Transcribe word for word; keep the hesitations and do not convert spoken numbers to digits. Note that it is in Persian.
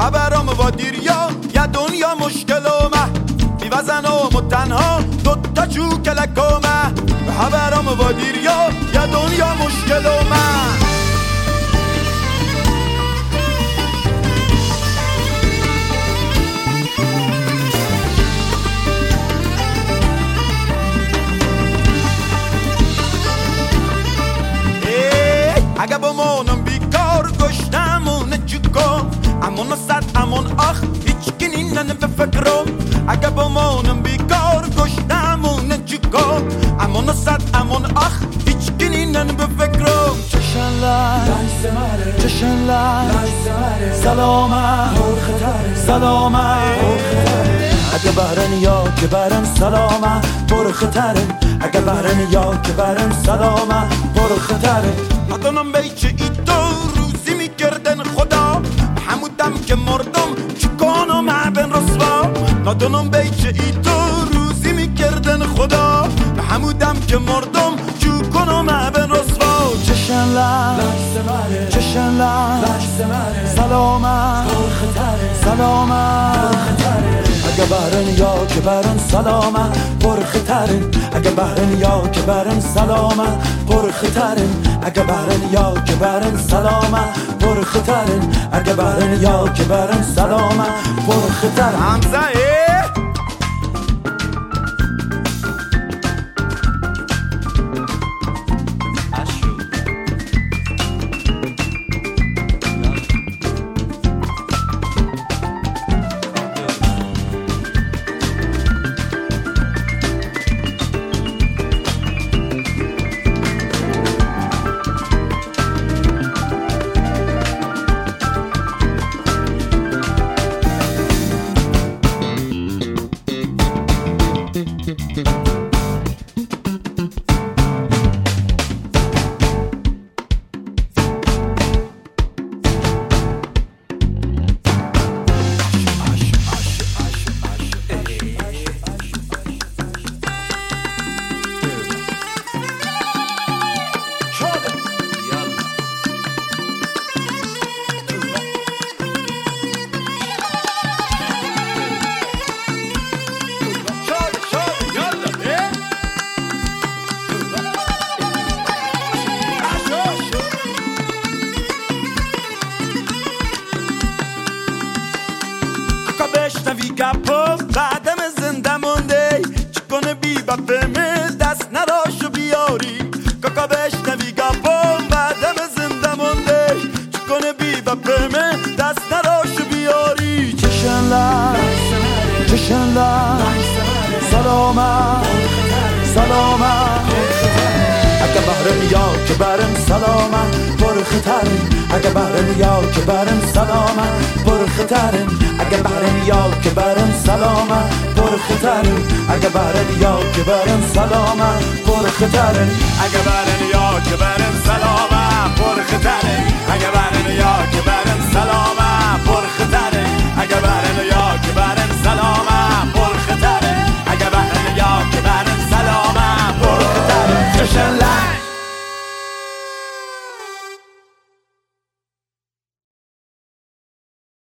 خبرم و دیریا یا دنیا مشکلومه بی وزن و تنها دوتا چوکلکومه خبرم و دیریا یا دنیا مشکلومه اگه بمونم بیکار گشتمون چکو امون صد امون آخ هیچ کنی ننه بفکرم اگه بمونم بیکار گشتمون چکو امون صد امون آخ هیچ کنی ننه بفکرم چشن لای چشن لای سلامه سلامه اگه بهرن یا که برن سلامه پر خطرن اگه بهرن یا که برن سلامه پر خطرن ندانم بیچه ای تو روزی میکردن خدا همودم که مردم چکنم بن رسوا ندانم بیچه ای تو روزی میکردن خدا همودم که مردم چکنم بن رسوا چشن لای چشن لای سلامه سلامه اگه بهرن یا که برن سلامه پر خطرن اگه بهرن یا که برن سلامه پر خطرن اگه بهرن یا که برن سلامه پر خطرن اگه بهرن یا که برن سلامه پر خطرن حمزه بشنوی گپم بعدم زنده مونده چکنه بی بفهمه دست نراشو بیاری کاکا بشنوی گپم بعدم زنده مونده چکنه بی بفهمه دست نراشو بیاری چشن لای چشن لای سلامه سلامه اگه بهرن یا که برن سلامه پر خطرن اگه بهرن یا که برن سلامه پر خطرن اگه بهرن یا که برن سلامه پر خطرن اگه بهرن یا که برن سلامه پر خطرن اگه بهرن یا که برن سلامه پر خطرن اگه بهرن یا که برن سلامه